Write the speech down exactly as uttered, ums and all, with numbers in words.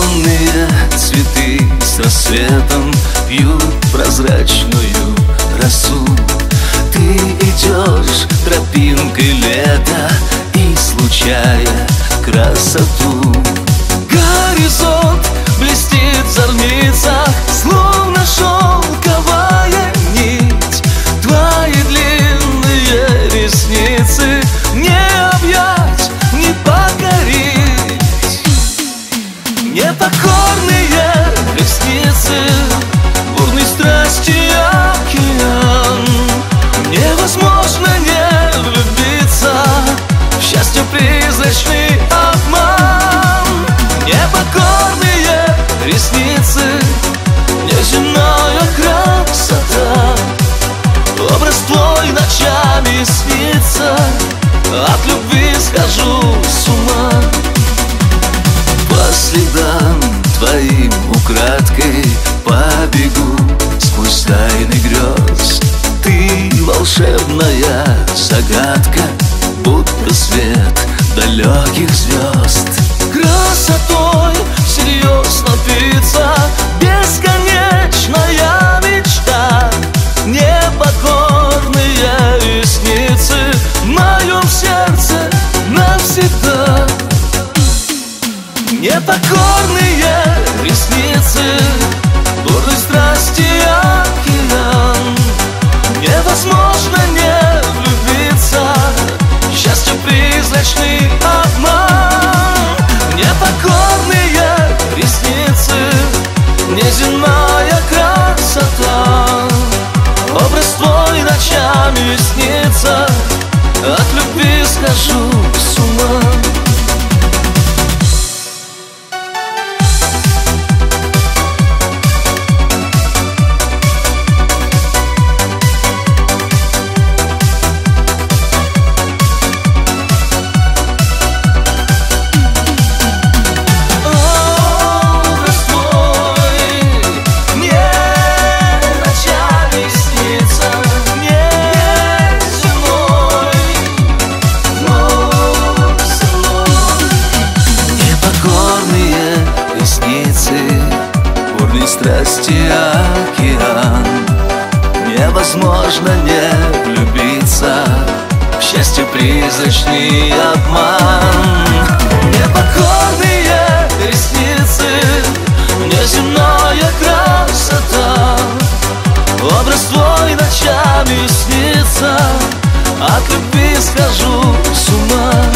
Сонные цветы с рассветом пьют прозрачную росу. Ты идешь тропинкой лета, излучая красоту. Горизонт блестит в зорницах, словно шелковая нить. Твои длинные ресницы не объять, не покорить. Непокорные ресницы, бурной страсти океан. Невозможно не влюбиться, в счастье призрачный обман. Непокорные ресницы, неземная красота. Образ твой ночами снится, от любви схожу с ума. По следам твоим украдкой побегу сквозь тайны грез. Ты волшебная загадка, будто свет далеких звезд. Красотой всерьез напиться, бесконечная мечта. Непокорные ресницы в моем сердце навсегда. Непокорные ресницы, бурной страсти океан. Невозможно не влюбиться, счастье призрачный обман. Непокорные ресницы, неземная красота. Образ твой ночами снится, от любви схожу с ума. Бурной страсти океан. Невозможно не влюбиться, в счастье призрачный обман. Непокорные ресницы, неземная красота. Образ твой ночами снится, от любви схожу с ума.